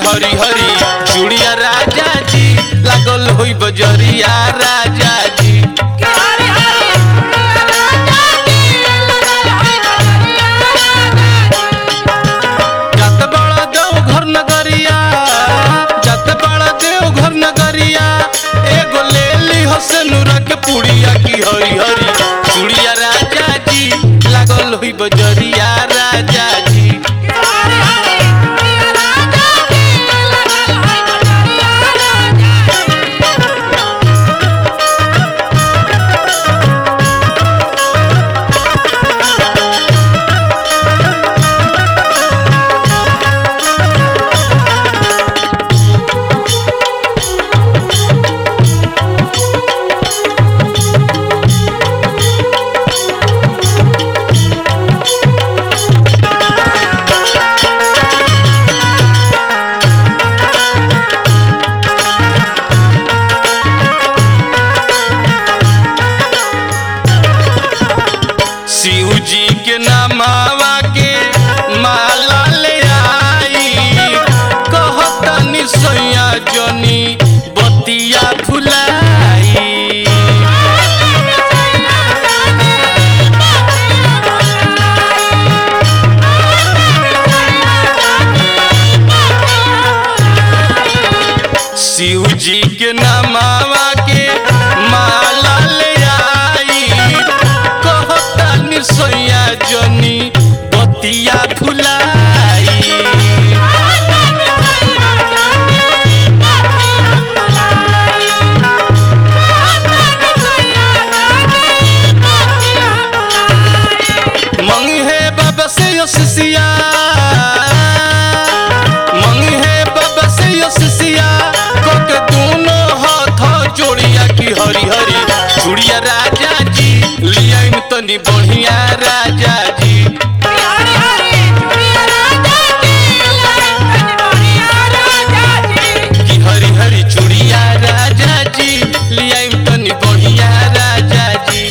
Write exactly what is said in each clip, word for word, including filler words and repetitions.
हरी हरी चूड़िया राजा जी लागल होई बजरिया राजा जी जत बड़ा देव घर नगरिया जत बड़ा देव घर नगरिया एगो ले ली हसनुरा के पुड़िया की हरी हरी चूड़िया राजा जी लागल होई बजरिया राजा जी शिव जी के नामावा के माला ले आई कहतनी सैया जनी बतिया फुलाई शिव जी के नामावा के माला ले आई कहतनी सैया जनी बतिया फुलाई मंगी है बाबा से यसिया मंगी है बाबा से यसिया कोके दोनों हाथ जोड़िया की हरी हरी चूड़िया राजा जी लिया तनी बढ़िया राजा जी की हरी हरी चूड़िया राजा जी लिया तनी बढ़िया राजा जी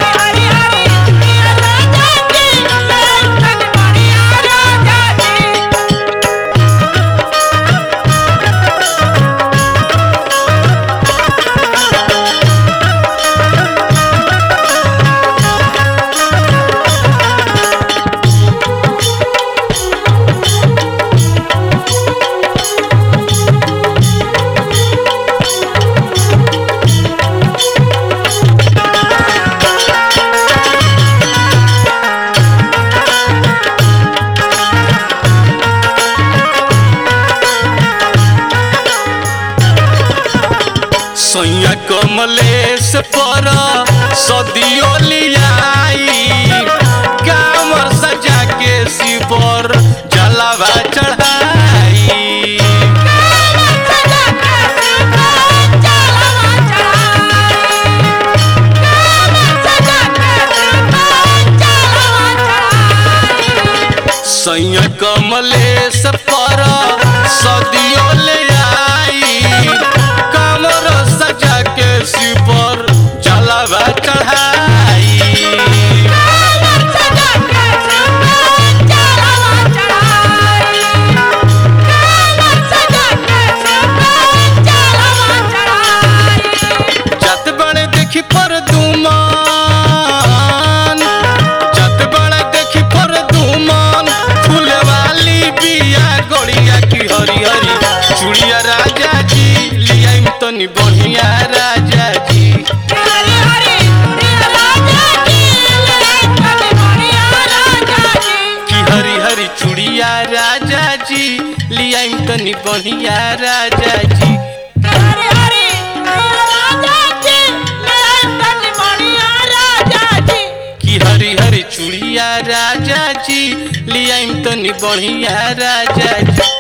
सैया कमलेश पर सदियों लियाई कामर सजा के शिव पर जलावा चढ़ाई सैया कमलेश पर सदियों ले आई कामर सजा के शिव पर जलावा चढ़ाई जत बड़े देखी पर दुमान जत बड़े देखी पर दुमान फूले वाली बिया गड़िया की हरी हरी चूड़िया राजा जी लिया तनी बढ़िया राजा जी की हरी हरी चूड़िया राजा जी लिया तनी बढ़िया राजा जी की हरी हरी चूड़िया राजा जी लिया तनी बढ़िया राजा जी।